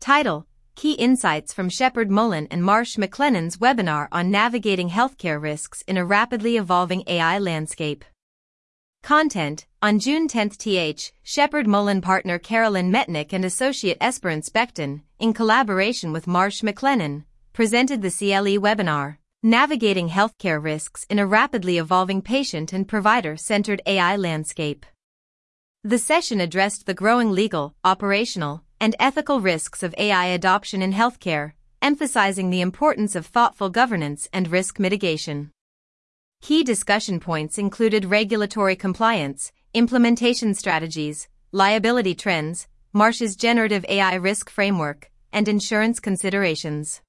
Title: Key Insights from Shepard Mullen and Marsh McLennan's webinar on navigating healthcare risks in a rapidly evolving AI landscape. Content: On June 10, Shepard Mullen partner Carolyn Metnick and associate Esperance Becton, in collaboration with Marsh McLennan, presented the CLE webinar, Navigating Healthcare Risks in a Rapidly Evolving Patient and Provider-Centered AI Landscape. The session addressed the growing legal, operational, and ethical risks of AI adoption in healthcare, emphasizing the importance of thoughtful governance and risk mitigation. Key discussion points included regulatory compliance, implementation strategies, liability trends, Marsh's generative AI risk framework, and insurance considerations.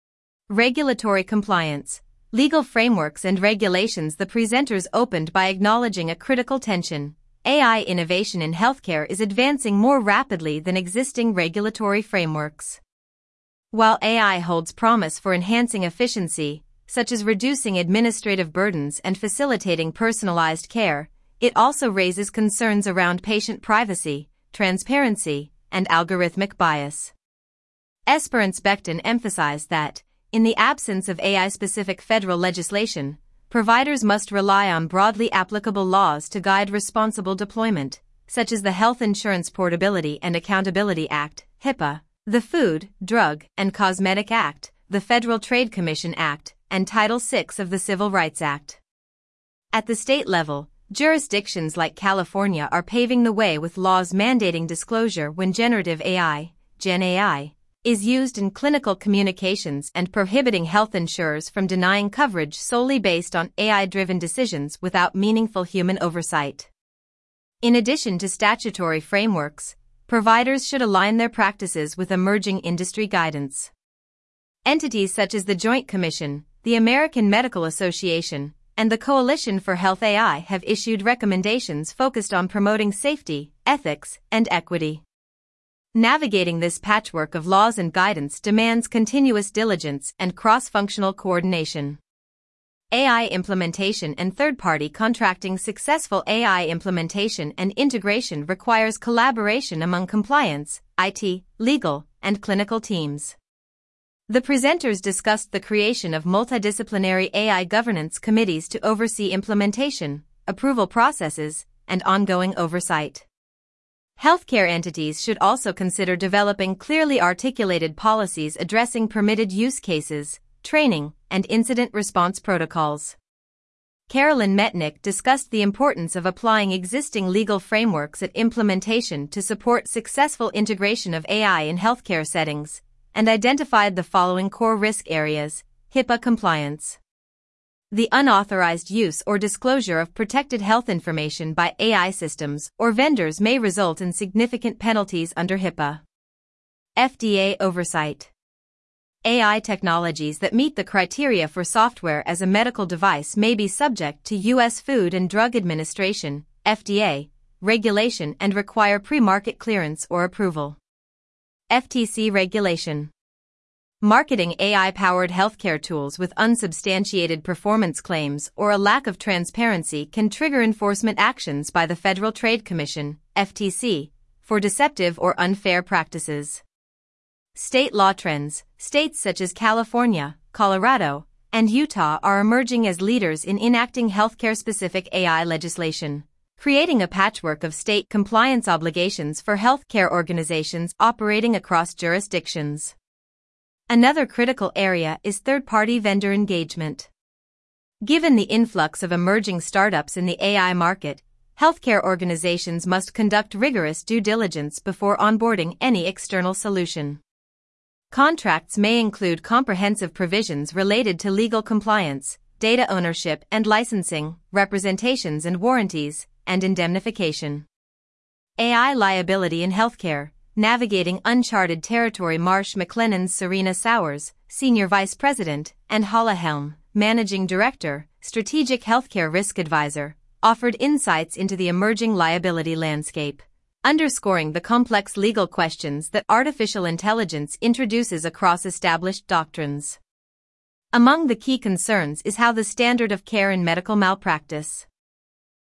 Regulatory compliance, legal frameworks and regulations. The presenters opened by acknowledging a critical tension. AI innovation in healthcare is advancing more rapidly than existing regulatory frameworks. While AI holds promise for enhancing efficiency, such as reducing administrative burdens and facilitating personalized care, it also raises concerns around patient privacy, transparency, and algorithmic bias. Esperance Becton emphasized that, in the absence of AI-specific federal legislation, providers must rely on broadly applicable laws to guide responsible deployment, such as the Health Insurance Portability and Accountability Act, HIPAA, the Food, Drug, and Cosmetic Act, the Federal Trade Commission Act, and Title VI of the Civil Rights Act. At the state level, jurisdictions like California are paving the way with laws mandating disclosure when generative AI, Gen AI, is used in clinical communications and prohibiting health insurers from denying coverage solely based on AI-driven decisions without meaningful human oversight. In addition to statutory frameworks, providers should align their practices with emerging industry guidance. Entities such as the Joint Commission, the American Medical Association, and the Coalition for Health AI have issued recommendations focused on promoting safety, ethics, and equity. Navigating this patchwork of laws and guidance demands continuous diligence and cross-functional coordination. AI implementation and third-party contracting. Successful AI implementation and integration requires collaboration among compliance, IT, legal, and clinical teams. The presenters discussed the creation of multidisciplinary AI governance committees to oversee implementation, approval processes, and ongoing oversight. Healthcare entities should also consider developing clearly articulated policies addressing permitted use cases, training, and incident response protocols. Carolyn Metnick discussed the importance of applying existing legal frameworks at implementation to support successful integration of AI in healthcare settings, and identified the following core risk areas: HIPAA compliance. The unauthorized use or disclosure of protected health information by AI systems or vendors may result in significant penalties under HIPAA. FDA oversight. AI technologies that meet the criteria for software as a medical device may be subject to U.S. Food and Drug Administration, FDA, regulation and require pre-market clearance or approval. FTC regulation. Marketing AI-powered healthcare tools with unsubstantiated performance claims or a lack of transparency can trigger enforcement actions by the Federal Trade Commission, FTC, for deceptive or unfair practices. State law trends. States such as California, Colorado, and Utah are emerging as leaders in enacting healthcare-specific AI legislation, creating a patchwork of state compliance obligations for healthcare organizations operating across jurisdictions. Another critical area is third-party vendor engagement. Given the influx of emerging startups in the AI market, healthcare organizations must conduct rigorous due diligence before onboarding any external solution. Contracts may include comprehensive provisions related to legal compliance, data ownership and licensing, representations and warranties, and indemnification. AI liability in healthcare. Navigating uncharted territory. Marsh McLennan's Serena Sowers, Senior Vice President, and Hala Helm, Managing Director, Strategic Healthcare Risk Advisor, offered insights into the emerging liability landscape, underscoring the complex legal questions that artificial intelligence introduces across established doctrines. Among the key concerns is how the standard of care in medical malpractice